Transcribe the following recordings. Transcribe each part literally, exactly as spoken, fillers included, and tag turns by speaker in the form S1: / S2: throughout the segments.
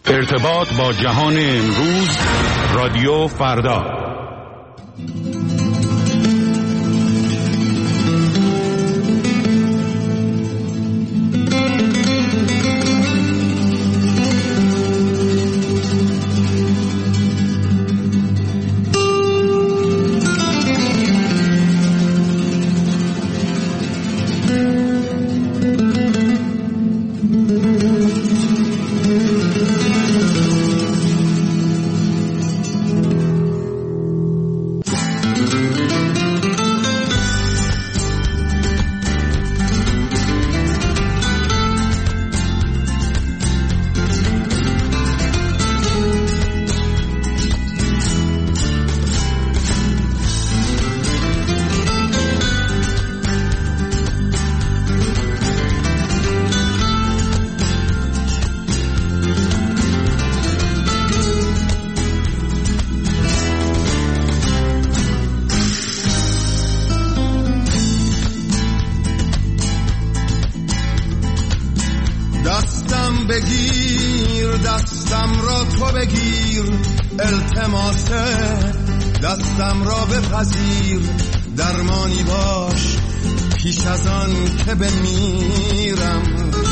S1: ارتباط با جهان امروز، رادیو فردا.
S2: بگیر دستم را تو بگیر، التماس دستم را بپذیر، درمانی باش پیش از آن که بمیرم،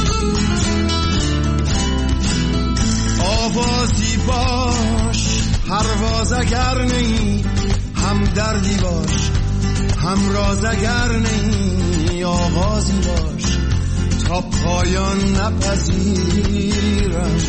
S2: آوازی باش پرواز اگر نی، هم دردی باش هم راز اگر نی، آغازی باش تا پایان نپذیرم.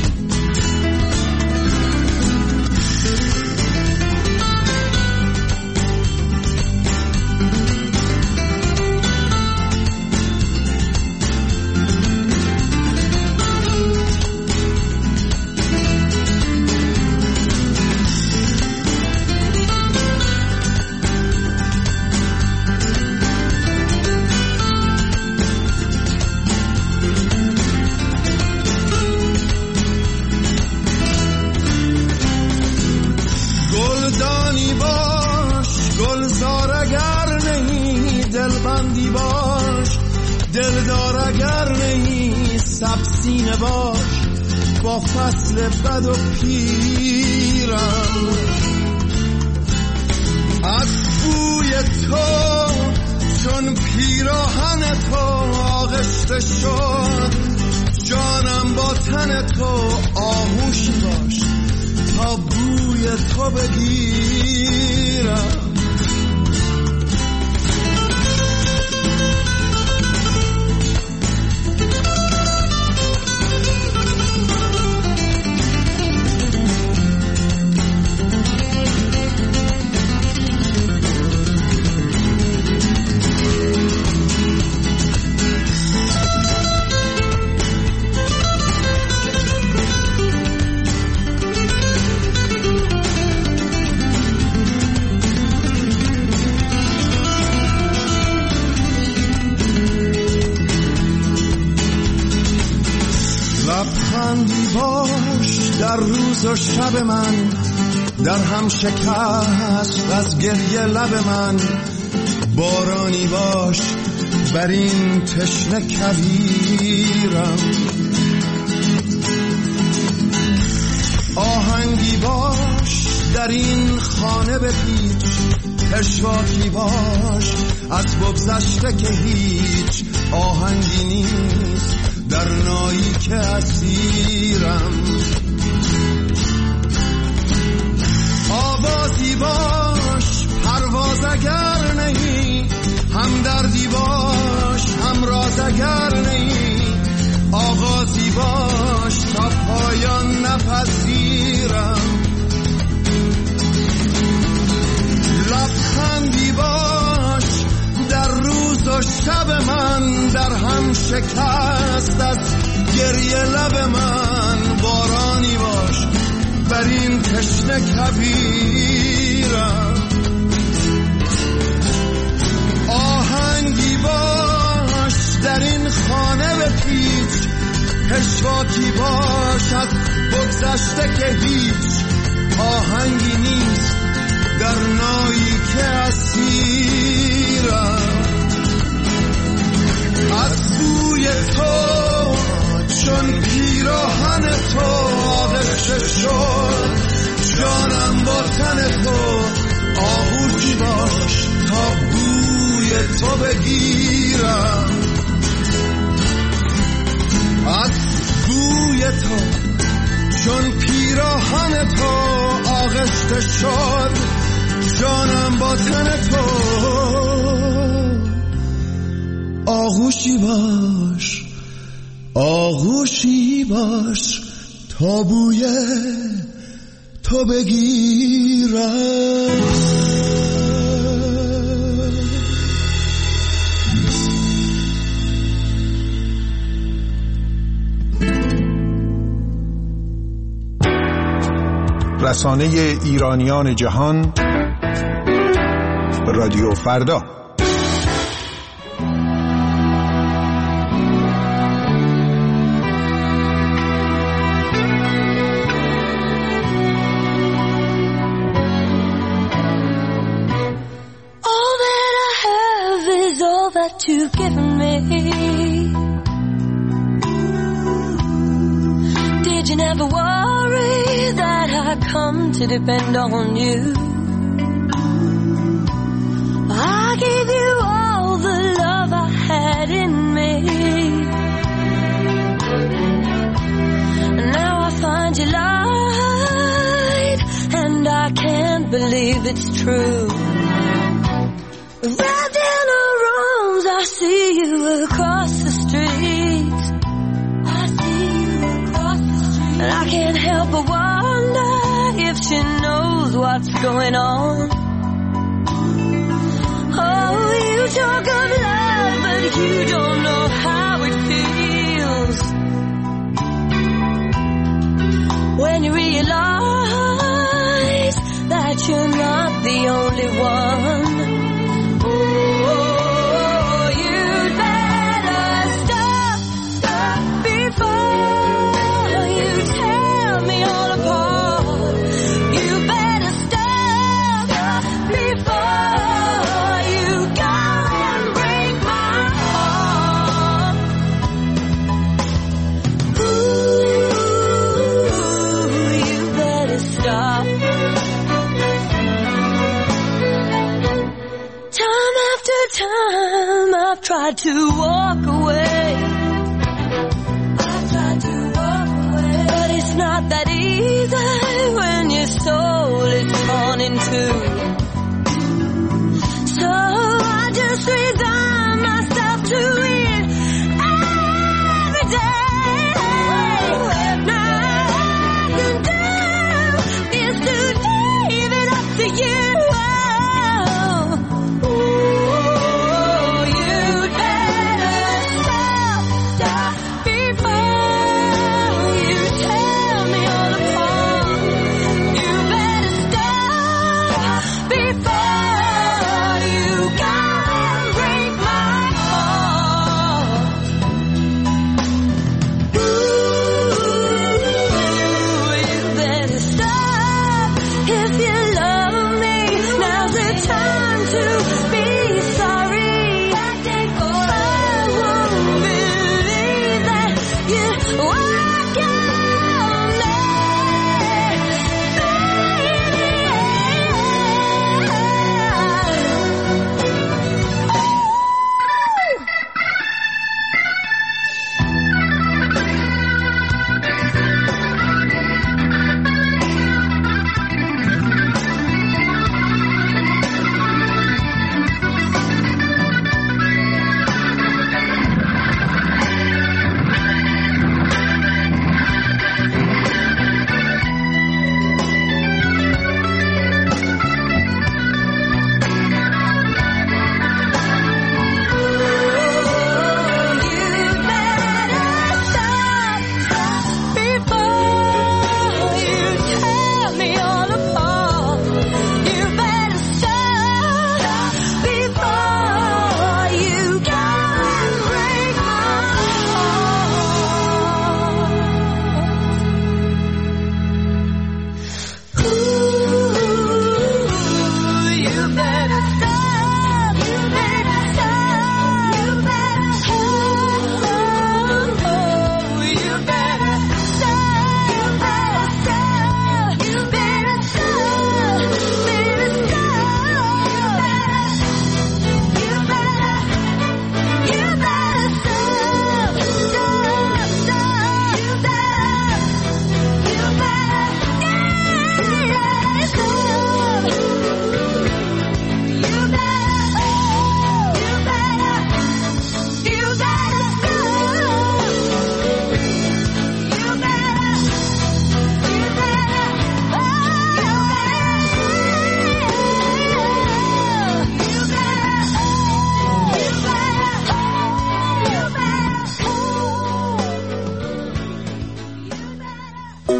S2: دلبندی باش دلدار اگر نی، سبسینه باش با فصل بد و پیرم، از بوی تو چون پیراهن تو آغشته شد، جانم با تن تو آغوشی باش تا بوی تو بگیرم. لبخندی باش در روز و شب من، در هم شکست از گریه لب من، بارانی باش بر این تشنه کویرم، آهنگی باش در این خانه بپیچ، پشواکی باش از بگذشته که هیچ آهنگی نیست در نایی که اسیرم، آوازی باش پرواز اگر نی، هم دردی باش هم راز اگر نی، آغازی باش تا پایان نپذیرم، لبخندی باش در روز و شب من، در هم شکست از گریه لب من، بارانی باش بر این تشنه کویرم، آهنگی باش در این خانه بپیچ، پشواکی باش از بگذشته که هیچ آهنگی نیست در نایی که اسیرم، از بوی تو چون پیراهن تو آغشته تا بوی تو بگیرم، از بوی تو چون پیراهن تو آغشته شد جانم با تن تو. آغوشی باش آغوشی باش تا بوی تو بگیرم.
S3: رسانه ایرانیان جهان، رادیو فردا.
S4: That you've given me, did you never worry that I come to depend on you? I gave you all the love I had in me, and now I find you lied, and I can't believe it's true. Wrapped in her arms, I see you across the street. I see you across the street. And I can't help but wonder if she knows what's going on. Oh, you talk of love, but you don't know how it feels when you realize that you're not the only one. Time I've tried to walk away, I've tried to walk away, but it's not that easy when your soul is torn in two. So I just resign myself to it every day. Now all I can do is to leave it up to you.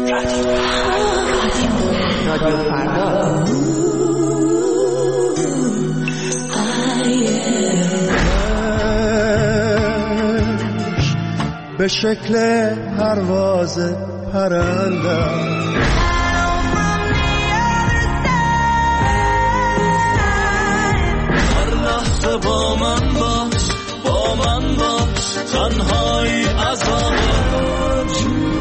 S5: رادیو فردا.
S2: به شکل پرواز پرندم هر لحظه با من باش، با من باش، تنهایی عذابم.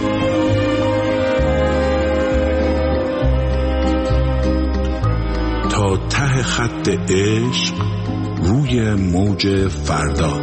S1: تا ته خط عشق روی موج فردا.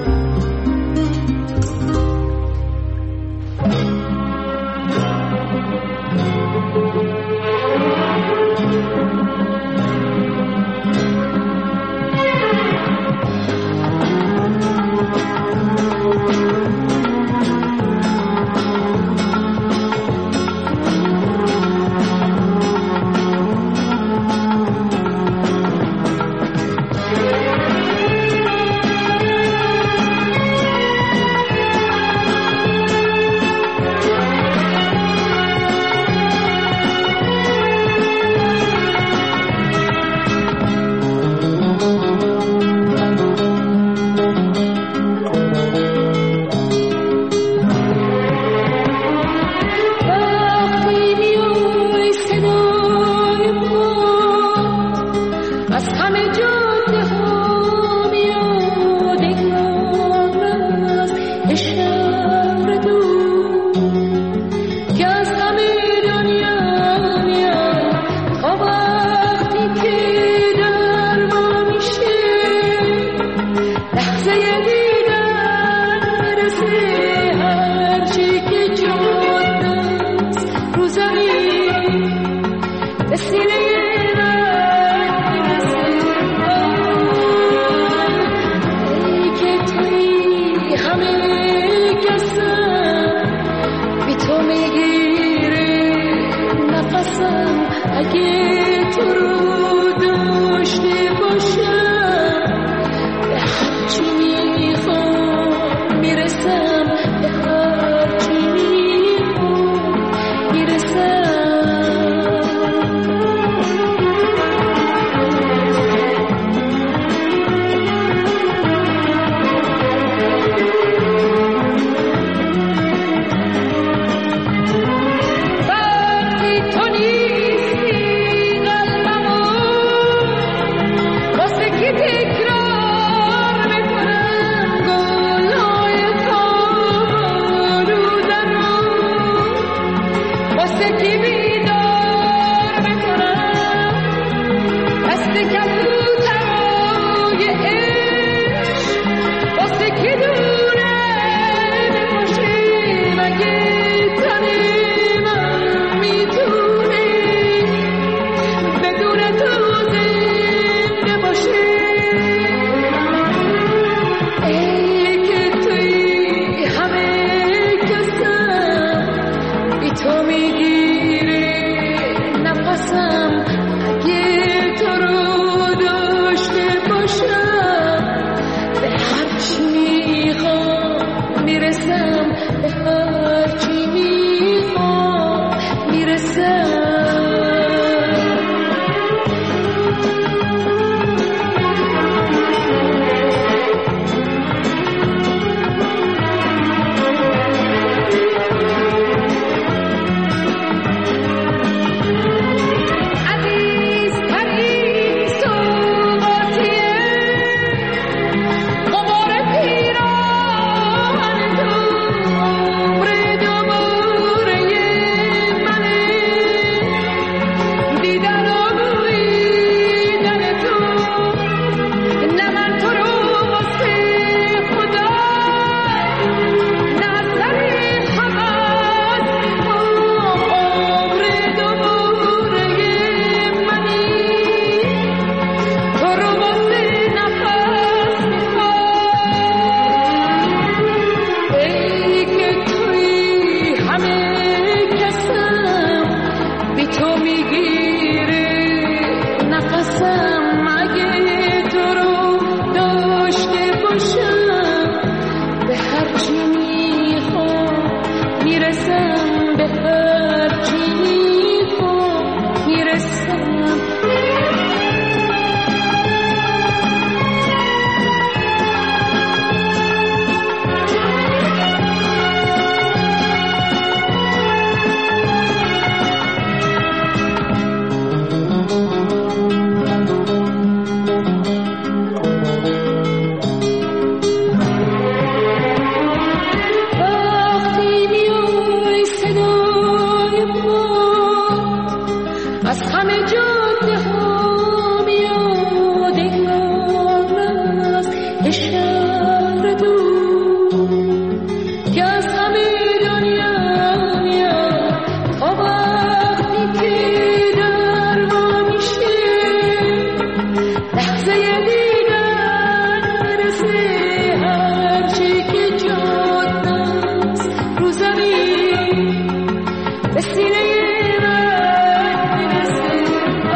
S4: به سینه من میرسه.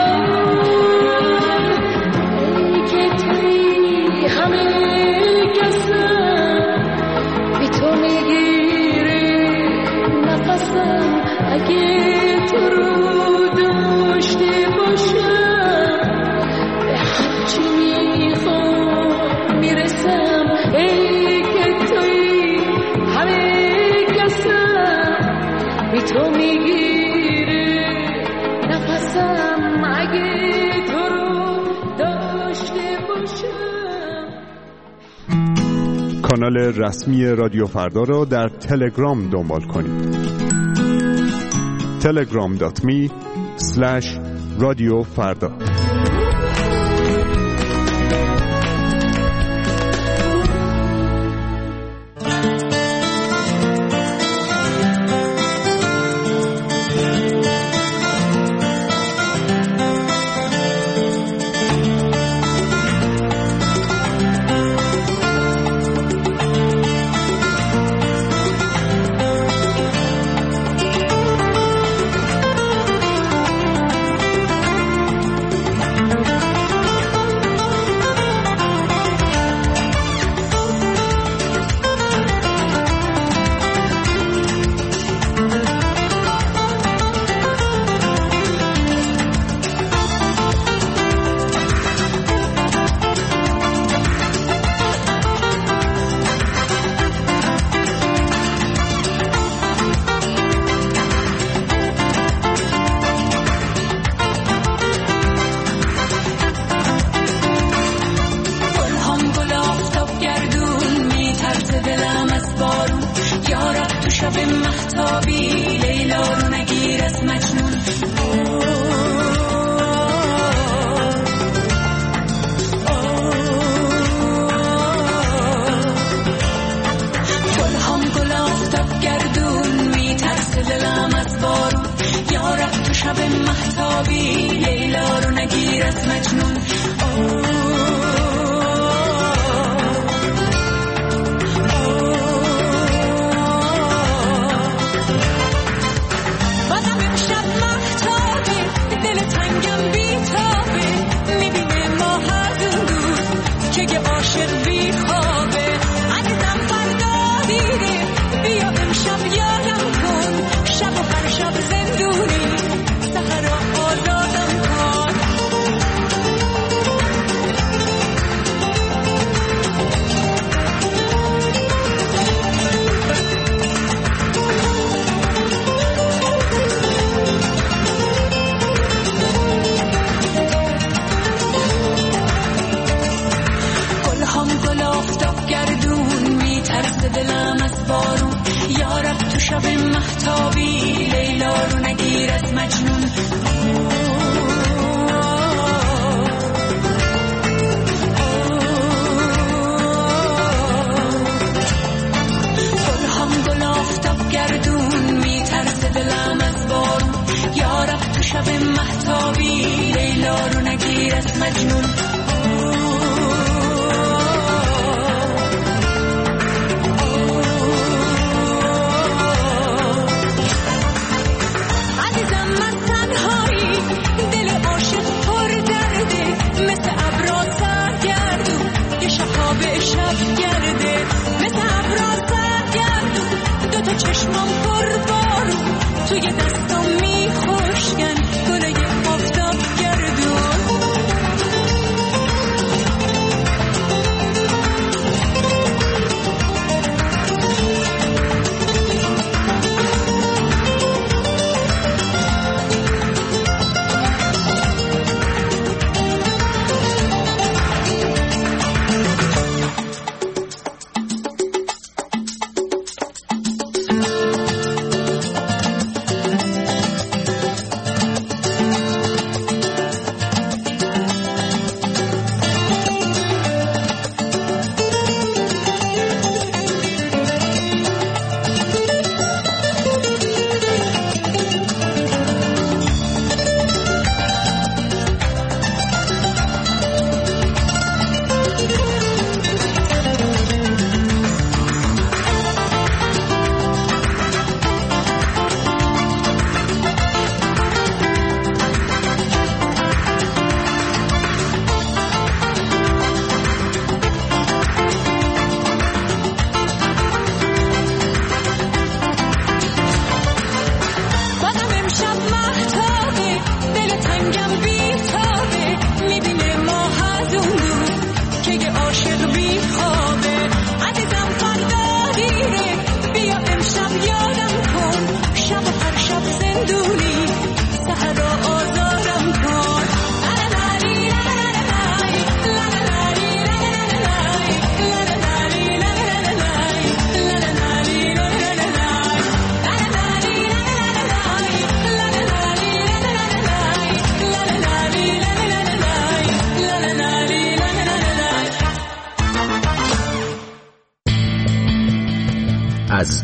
S4: ای که توی همه کسم بی تو میگیره نفسم، اگه تو رو داشته باشم به هرچی میخوام میرسم. ای که توی همه کسم بی تو میگیره نفسم، اگه تو رو داشته باشم.
S1: کانال رسمی رادیو فردا را در تلگرام دنبال کنید. تلگرام دات می اسلش رادیو فردا.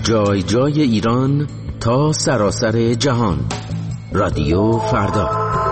S6: جای جای ایران تا سراسر جهان. رادیو فردا.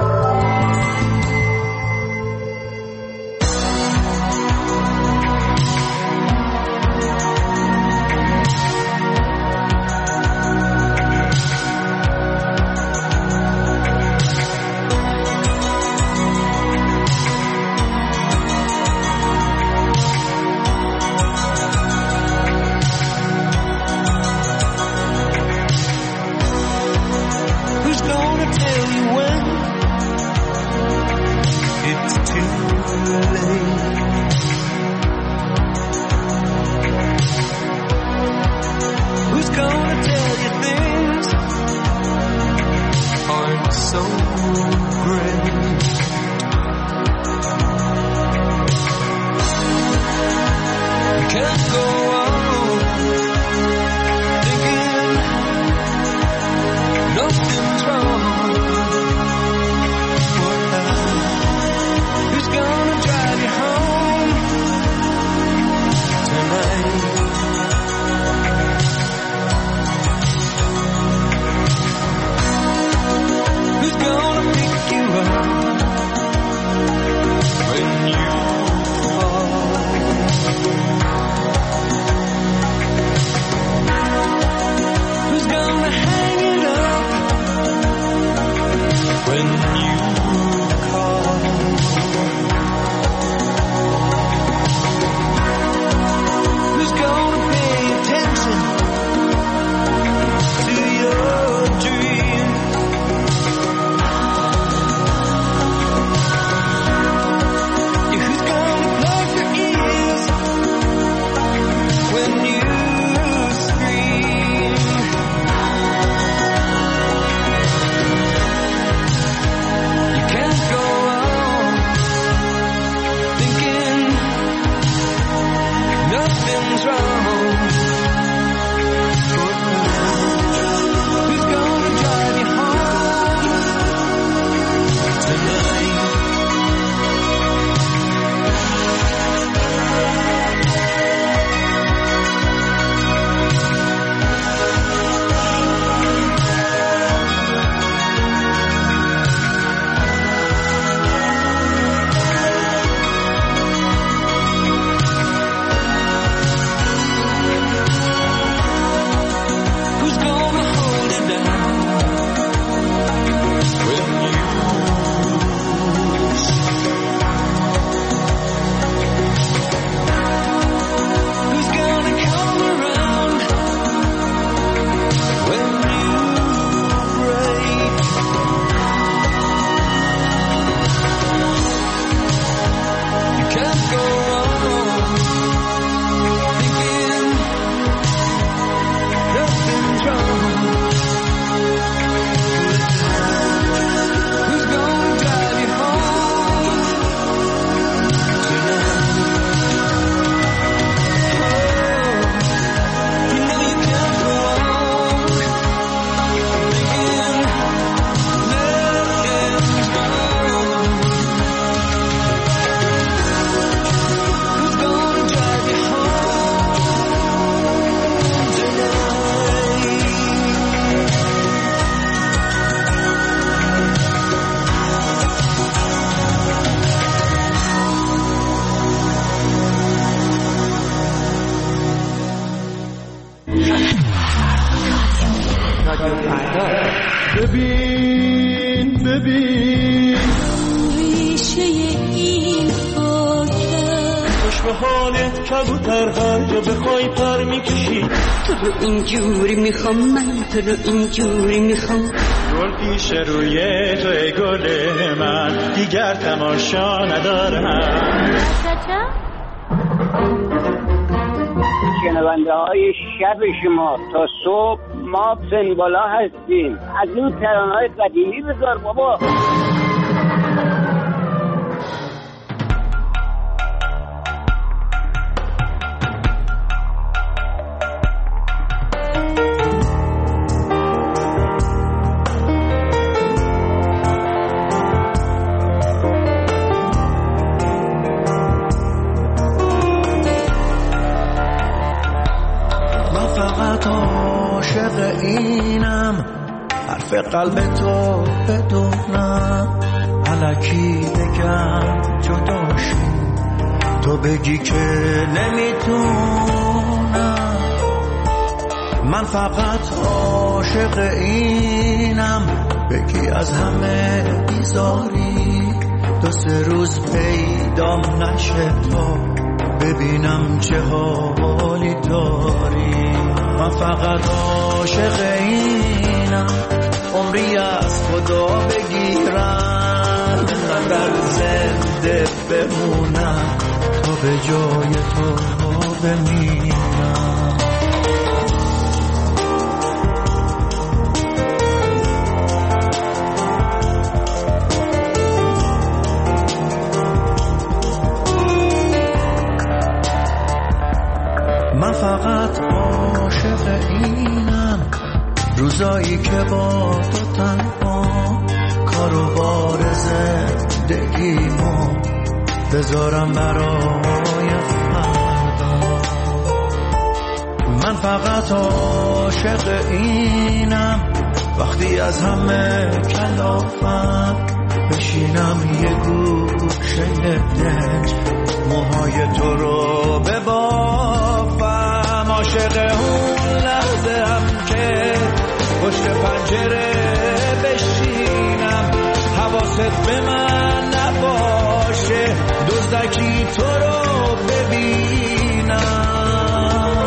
S2: ببین ببین
S4: ریشه این خاکه
S2: خوش به حالت کبوتر هر جا بخوای پر میکشی
S4: تو رو اینجوری میخوام من تو رو اینجوری میخوام
S2: گل پیش روی تو ای گل من دیگر تماشا ندارم
S7: شنونده های شب شما تا صبح ما سن بالا هستیم. از این ترانه‌های قدیمی بذار بابا.
S2: من فقط قلب تو بدونم الکی بگم جداشی تو بگی که نمیتونم من فقط عاشق اینم بگی از همه بیزاری دو سه روز پیدام نشه تا ببینم چه حالی داری من فقط عاشق اینم عمری از خدا بگیرم در زنده بمونم تا به جای تو بمیرم من فقط عاشق اینم روزایی که با تو تنها کارو بار زندگیمو بذارم برای فردا من فقط عاشق اینم وقتی از همه کلافم بشینم یه گوشه دنج موهای تو رو ببافم عاشق اون لحظه هم که پشت پنجره بشینم حواست به من نباشه دزدکی تو رو ببینم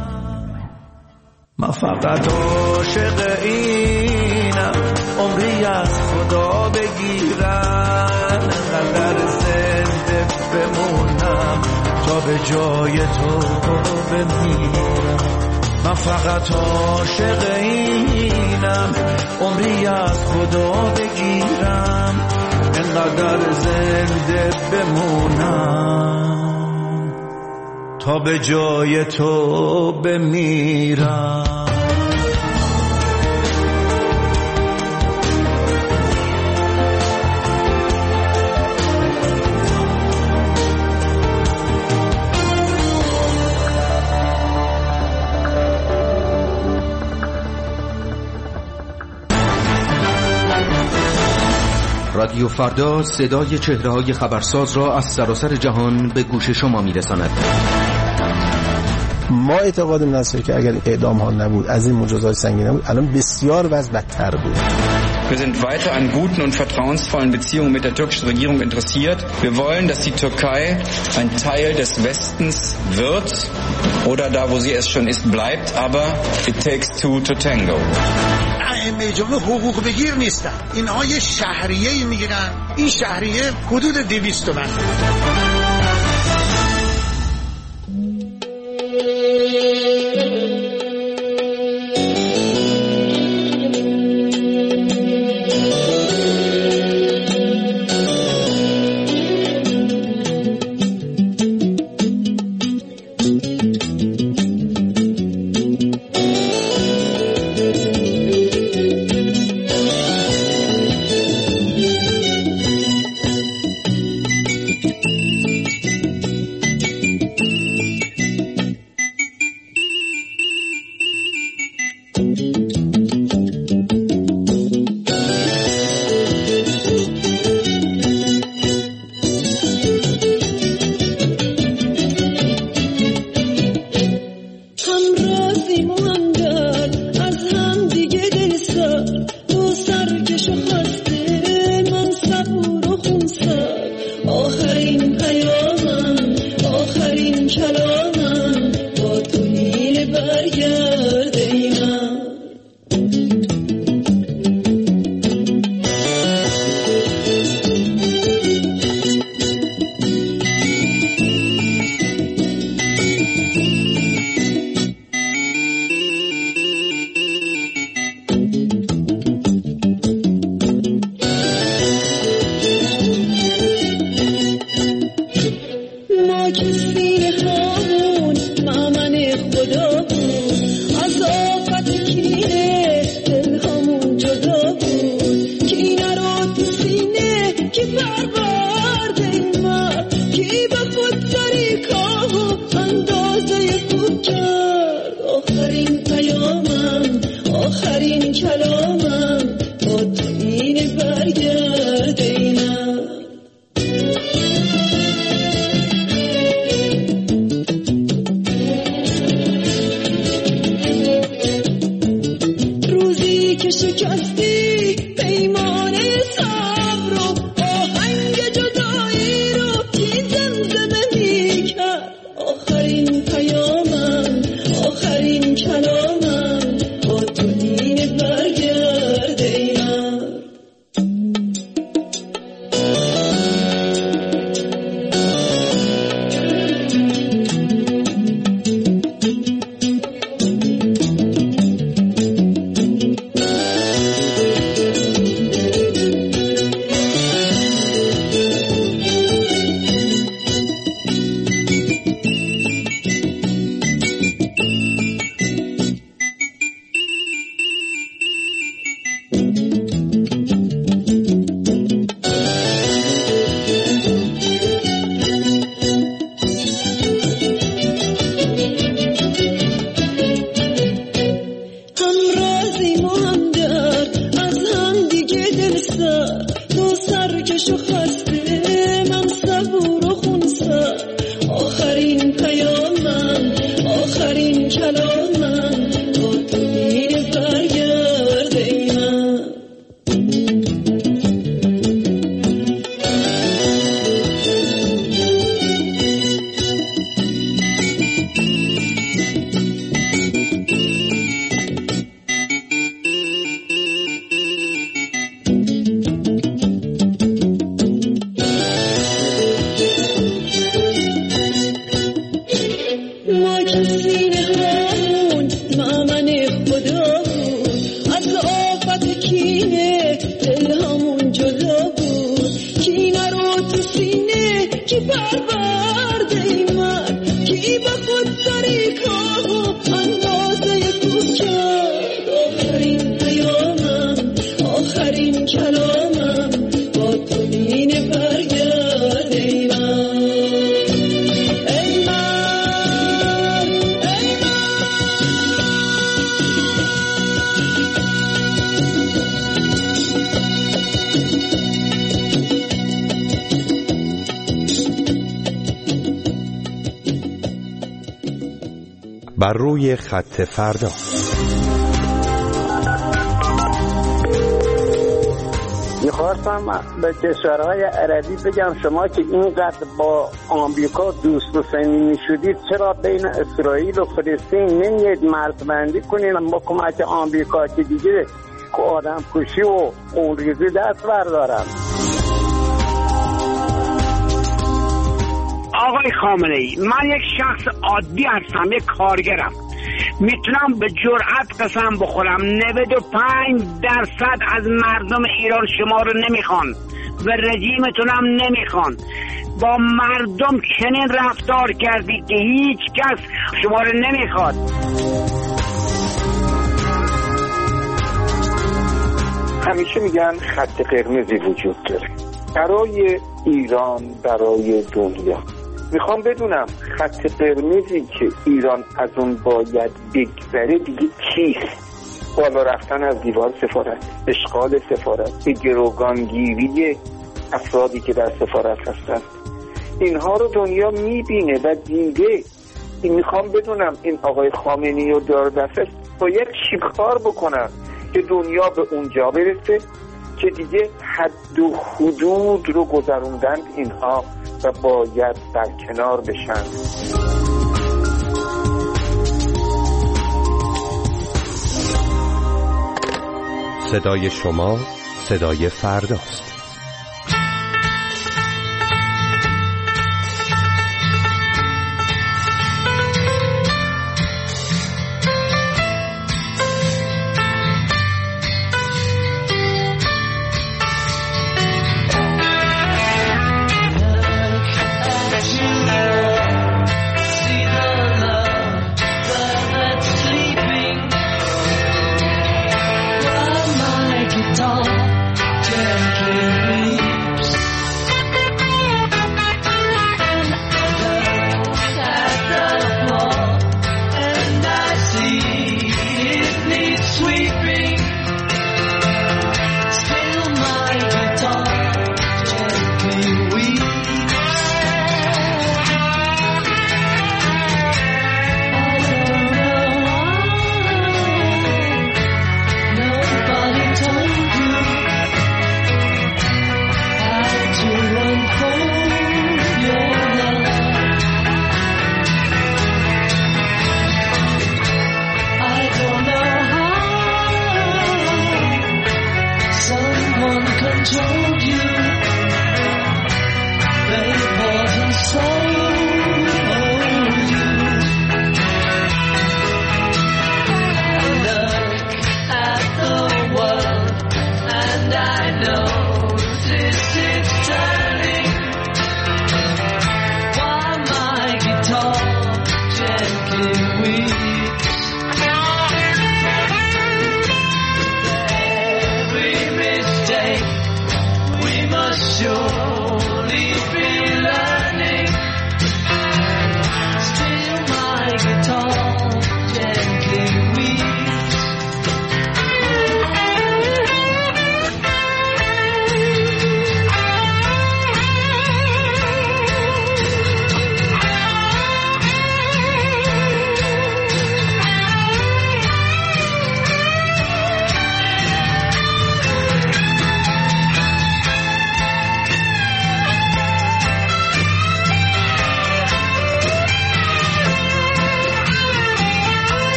S2: من فقط عاشق اینم عمری از خدا بگیرم در زنده بمونم تا به جای تو بمیرم من فقط عاشق اینم عمری از خدا بگیرم انقدر زنده بمونم تا به جای تو بمیرم
S6: رادیو فردا صدای چهره‌های خبرساز را از سراسر جهان به گوش شما می‌رساند.
S3: ما اعتقادم هست که اگر اعدام ها نبود از این مجازات سنگین نبود الان بسیار وضع بدتر بود.
S8: Wir sind weiter an guten und vertrauensvollen Beziehungen mit der türkischen Regierung interessiert. Wir wollen, dass die Türkei ein Teil des Westens wird oder da, wo sie es schon ist, bleibt. Aber it takes two to tango.
S9: ائمه جمهور حقوق بگیر نیستن. اینها یه شهریه میگیرن. این شهریه حدود دویست تومن.
S10: خاموش و خسته من صبور و خونسا آخرین پیامم آخرین کلامم با تو دیگه برگرد ای من
S11: بر روی خط فردا.
S7: میخواستم به کشورهای عربی بگم شما که اینقدر با آمریکا دوست و صمیمی شدید چرا بین اسرائیل و فلسطین نمیید مرزبندی کنید با کمک آمریکا که دیگه آدم کشی و خونریزی دست بردارن.
S12: آقای خامنه‌ای، من یک شخص عادی هستم، یک کارگرم، میتونم به جرئت قسم بخورم نود و پنج درصد از مردم ایران شما رو نمیخوان و رژیمتون هم نمیخوان. با مردم چنین رفتار کردید که هیچ کس شما رو نمیخواد.
S13: همیشه میگن خط قرمزی وجود داره برای ایران، برای دنیا. میخوام بدونم خط قرمزی که ایران از اون باید بگذره دیگه چیست؟ بالا رفتن از دیوار سفارت، اشغال سفارت، به گروگانگیری افرادی که در سفارت هستن، اینها رو دنیا میبینه و دیده. این میخوام بدونم این آقای خامنه‌ای و داردستش باید چی کار بکنن که دنیا به اونجا برسه که دیگه حد و حدود رو گذروندن اینها و باید برکنار بشن.
S11: صدای شما صدای فرداست.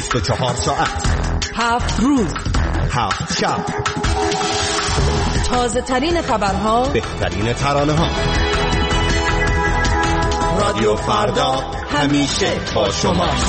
S14: بیست و چهار ساعت،
S15: هفت روز،
S14: هفت شب،
S15: تازه ترین خبرها،
S14: بهترین ترانه ها. رادیو فردا همیشه با شماست.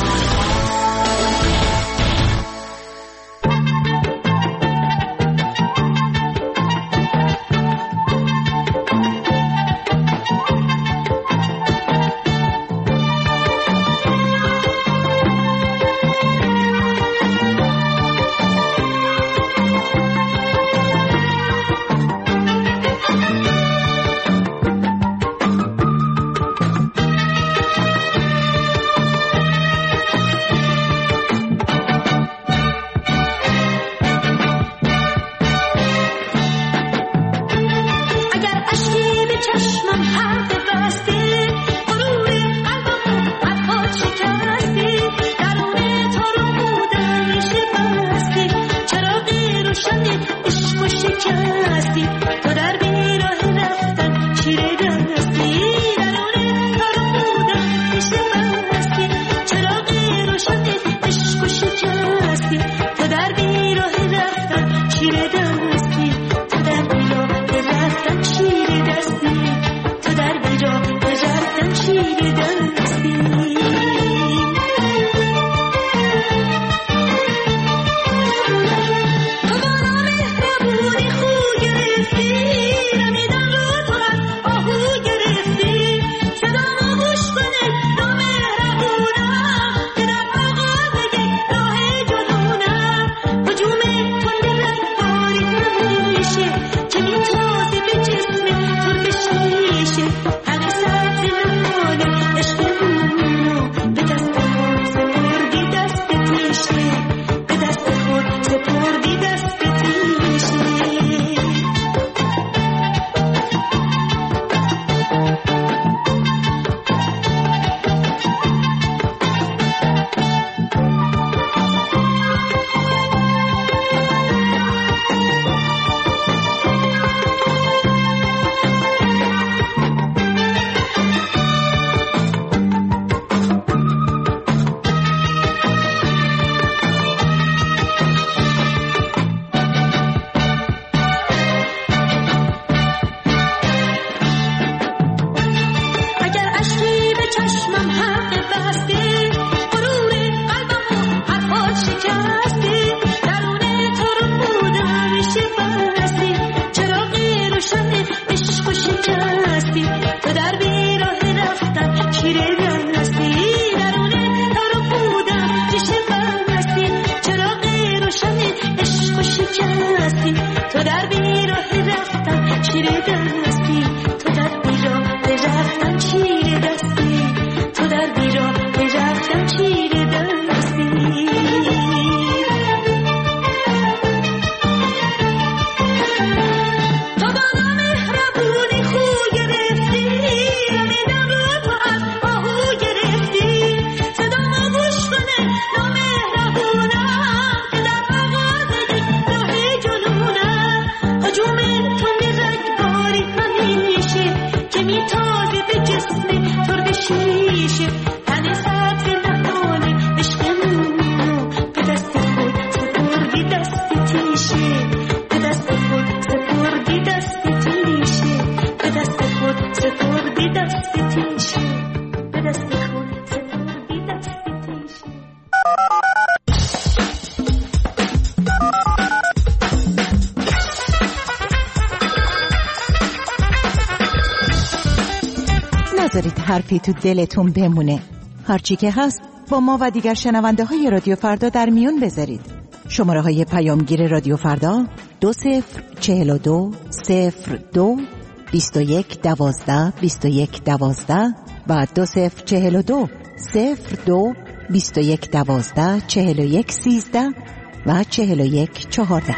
S16: نذارید حرفی تو دلتون بمونه. هرچی که هست با ما و دیگر شنونده های رادیو فردا در میون بذارید. شماره های پیامگیر رادیو فردا دو صفر چهل و دو صفر دو بیست و یک دوازده بیست و یک دوازده و دو صفر چهل و دو صفر دو بیست و یک دوازده چهل و یک سیزده و چهل و یک چهارده.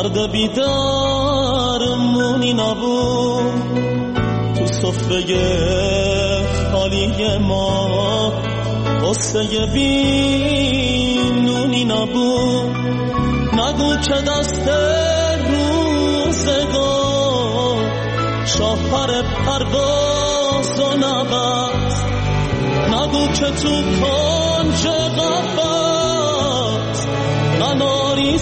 S10: درد بیدارمونی نبود، تو سفره خالی ما قصه بینونی نبود. نگو که دست روزگار شاهپر پرواز و نبست، نگو که تو کنج قفس نناری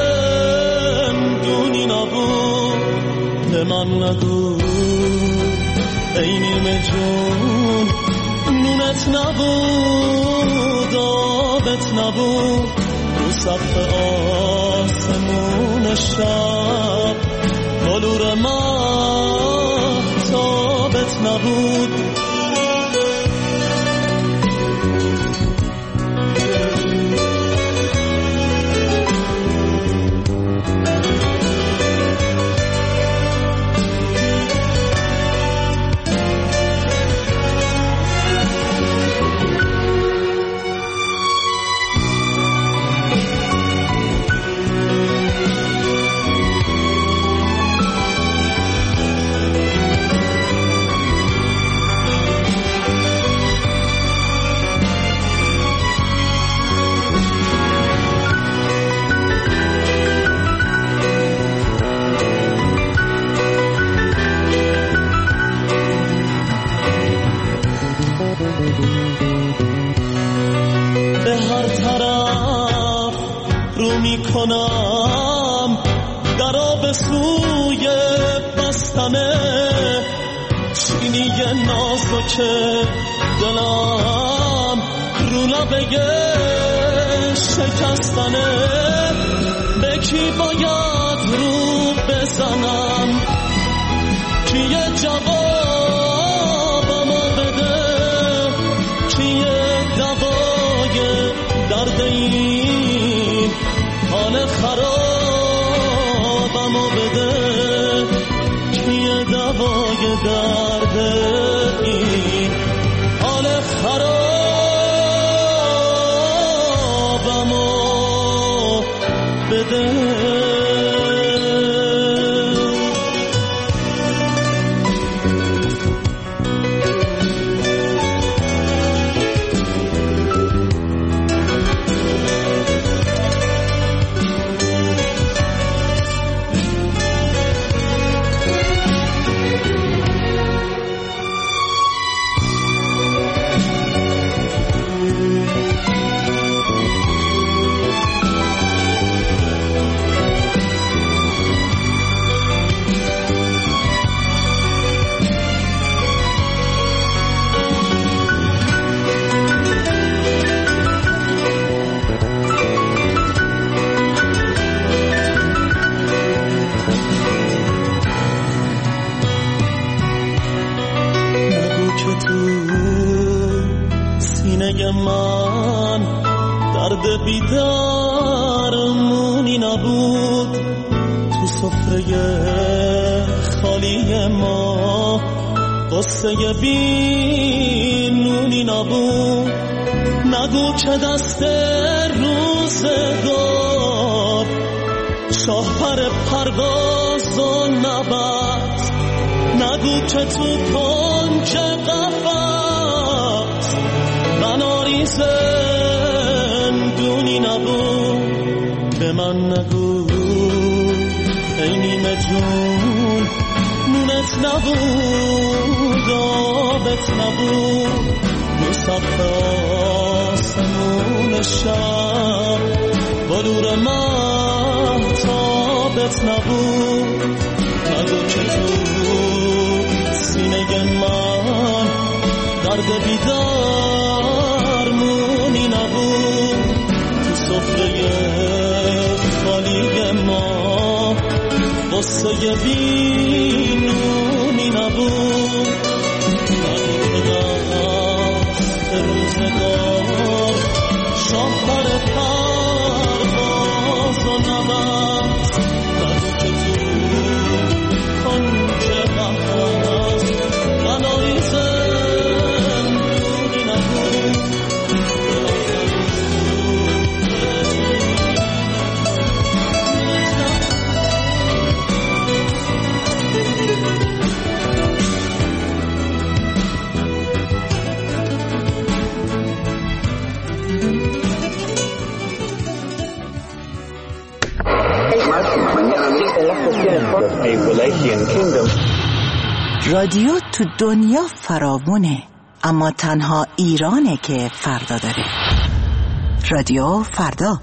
S10: زندونی نبود. به من نگو ای نیمه جون نونت نبود آبت نبود، رو سقف آسمون شب بلور مهتابت نبود. کنم درا به سوی بستنه، چینی نازک دلم رو لبه شکستنه. به کی باید رو بزنم کیه جوابمو بده، کیه دوای درد این حال خرابمو بده، کیه دوای درد این حال خرابمو بده. من درد بیدارمونی نبود، تو سفره خالی ما قصه بینونی نبود. نگو که دست روزگار شاهپر پرواز و نبست، نگو که تو کنج قفس مناری زندونی نبود. به من نگو ای نیمه جون نونت نبود آبت نبود، رو سقف آسمون شب بلور مهتابت نبود. نگو که تو سینه من درد بیدار مونی نبود، تو سفره خالی ما قصه بینونی نبود. نگو که دست روزگار شاهپر پرواز و نبست، نگو که تو کنج قفس مناری زندونی نبود.
S16: رادیو تو دنیا فراوونه، اما تنها ایرانه که فردا داره. رادیو فردا.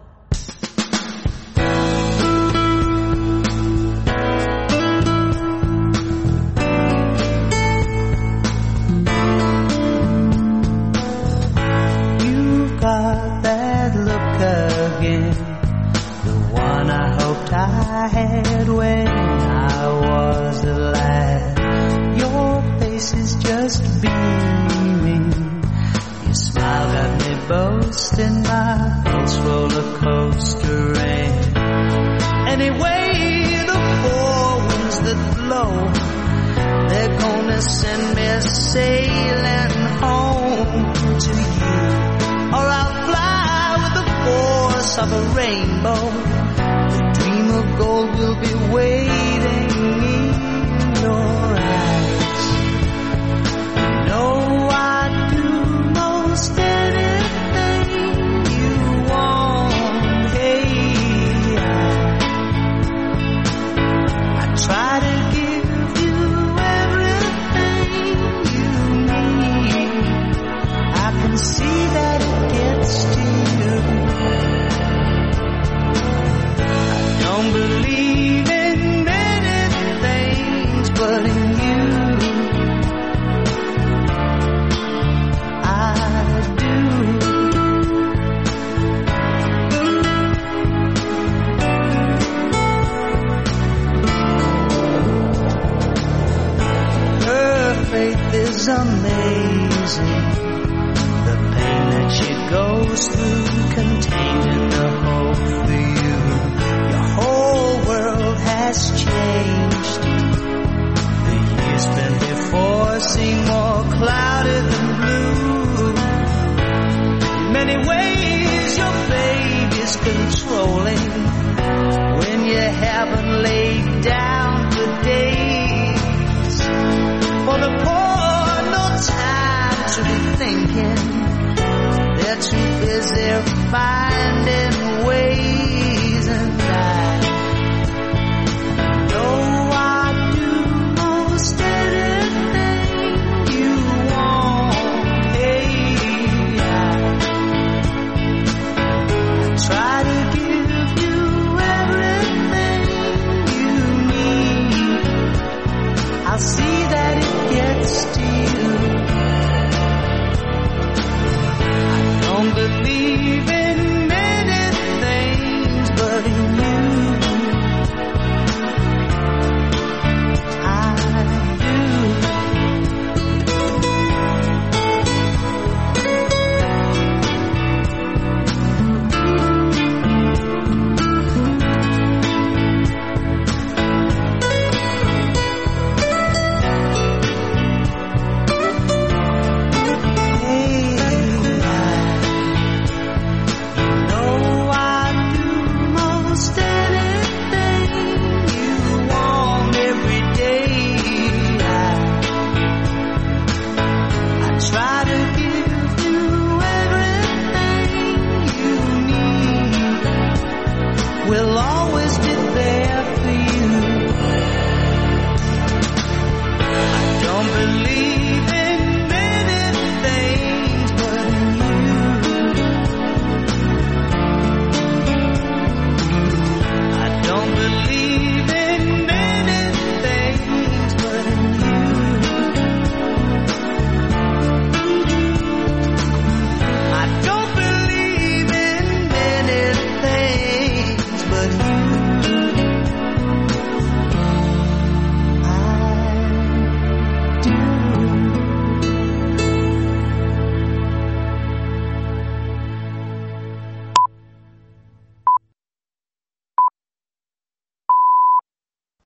S17: I had when I was a lad. Your face is just beaming. Your smile got me boasting, my pulse roller coastering. Anyway, the four winds that blow, they're gonna send me sailing home to you, or I'll fly with the force of a rainbow. Of gold will be waiting in your eyes. You know I'd do most anything you want. Hey, I, I try to give you everything you need. I can see that it gets to you. Don't believe in many things, but in you I do. Her faith is amazing. The pain that she goes through, contained in the hope for you. Your whole world has changed. The years spent before seem more clouded than blue. In many ways your baby's controlling when you haven't laid down for days. For the poor, no time to be thinking. They're too busy fighting.